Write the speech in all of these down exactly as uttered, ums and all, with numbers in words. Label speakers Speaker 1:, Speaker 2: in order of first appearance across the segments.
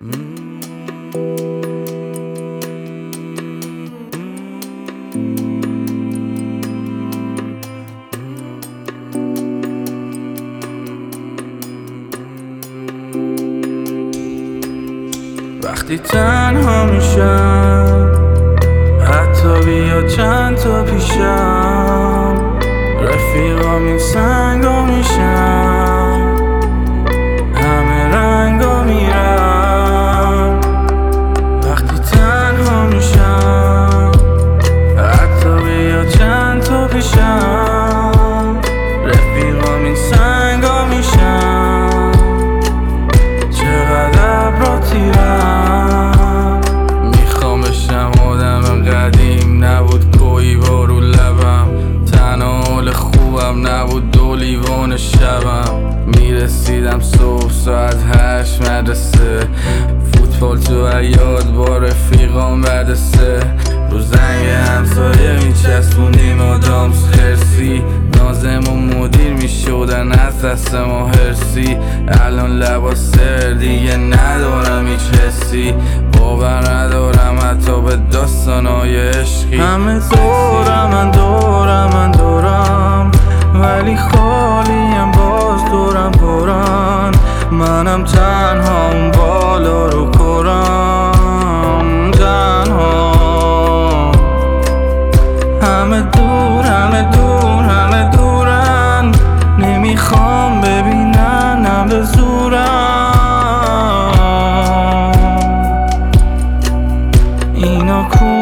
Speaker 1: وقتی تنها میشم، حتی بیا چند تا پیشم، رفیقام این سنگا میشم، همه رنگا میرم. وقتی تنها میشم، حتی بیا چند تا پیشم، رفیقام این سنگا میشم، چقدر ابرا تیرم. میخوام بشم آدم قدیم، نبود کوی با رو لبم، تنها حال خوبم نبود دو لیوان شبم. میرسیدم صبح ساعت هشت مدرسه، فوتبال تو عیاد با رفیقام بعد سه، رو زنگ همسایه میچسبوندیم آدامس خرسی، نازم و مدیر میشدن از دست ما هرسی. الان لباس سر دیگه ندارم هیچ حسی، باور ندارم حتی به داستانای عشقی. همه دورم من دورم من دورم، ولی خالیم باز دورم پرن. منم تنها اون بالا رو کرم، تنها. همه دور همه دور همه دورن، نمیخوام ببیننم به زورم، اینا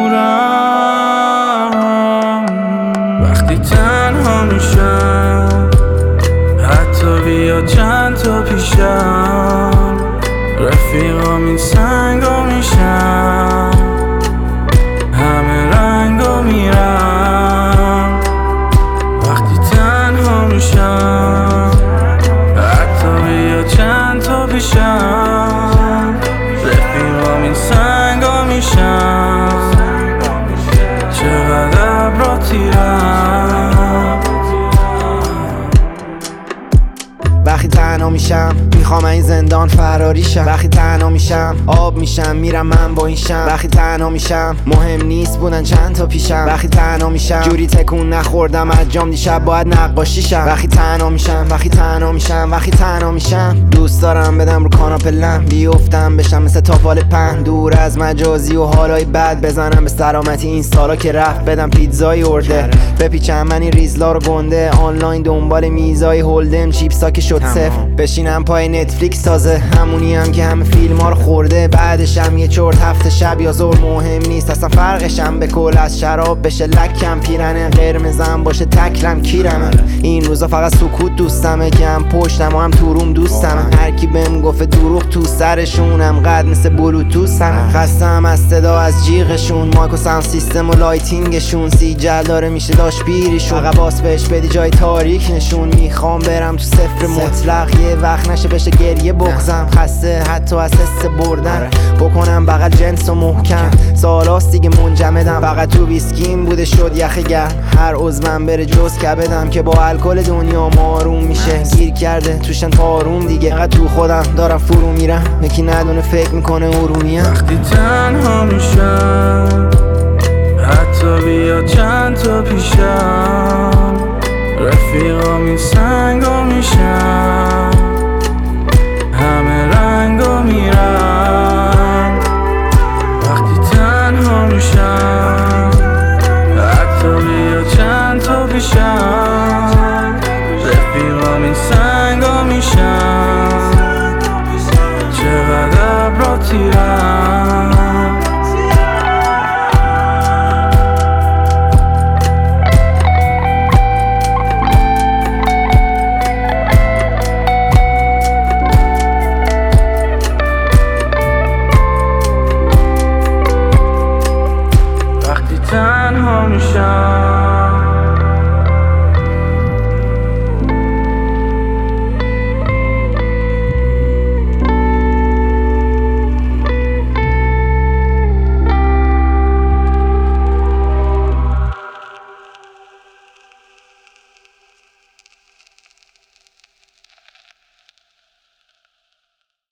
Speaker 1: کورم. وقتی تنها میشم، حتی بیا چند تا پیشم، رفیقام این سنگا میشم، همه رنگا میرم. وقتی تنها میشم، حتی بیا چند تا پیشم، رفیقام این سنگا میشم، چقدر ابرا تیرم.
Speaker 2: وقتی تنها میشم میخوام این زندان فراری شم، وقتی تنها میشم آب میشم میرم من با این شم، وقتی تنها میشم مهم نیست بودن چند تا پیشم، وقتی تنها میشم جوری تکون نخوردم از جام دیشب باید نقاشی شم. وقتی تنها میشم وقتی تنها میشم وقتی تنها میشم دوست دارم بدم رو کاناپه لم، بیفتم بشم مثل تاپال پهن، دور از مجازی و حالای بد، بزنم به سلامتی این سالا که رفت، بدم پیتزای ارده، بپیچم من این ریزلا رو گنده، آنلاین دنبال میزای هولدم، چیپسا که شد صفر، بشینم پای نتفلیکس تازه، همونی هم که همه فیلم ها رو خورده، بعدشم یه چرت هفته شب یا ظهر مهم نیست اصلا فرقشم به کل از شراب بشه لکم، پیرنه قرمزم باشه تکلم کیرم. این روزا فقط سکوت دوستمه که هم پشتم و هم تو روم دوستمه، هر کی بهم گفت دروغ تو سرشونم قد مثل بلوتوثم، خستم از صدا از جیغشون، مایک و ساوند سیستم و لایتینگشون، سی جل داره میشه داشت پیریشون، فقط باس بهش بدی جای تاریک نشون. میخوام برم تو صفر مطلق، یه وقت نشه بشه گریه بغزم، خسته حتی از حس بردن، بکنم بغل جنس و محکم، سالاست دیگه منجمدم، فقط تو ویسکیم بوده شد یخ گرم، هر عضوم بره جز کبدم که با الکل دنیا ماروم میشه، گیر کرده توشن پاروم دیگه، فقط تو خودم دارم فرو میرم، یکی ندونه فکر میکنه ارومیم.
Speaker 1: وقتی تنها میشم، حتی بیا چند تا پیشم، رفیقام این سنگ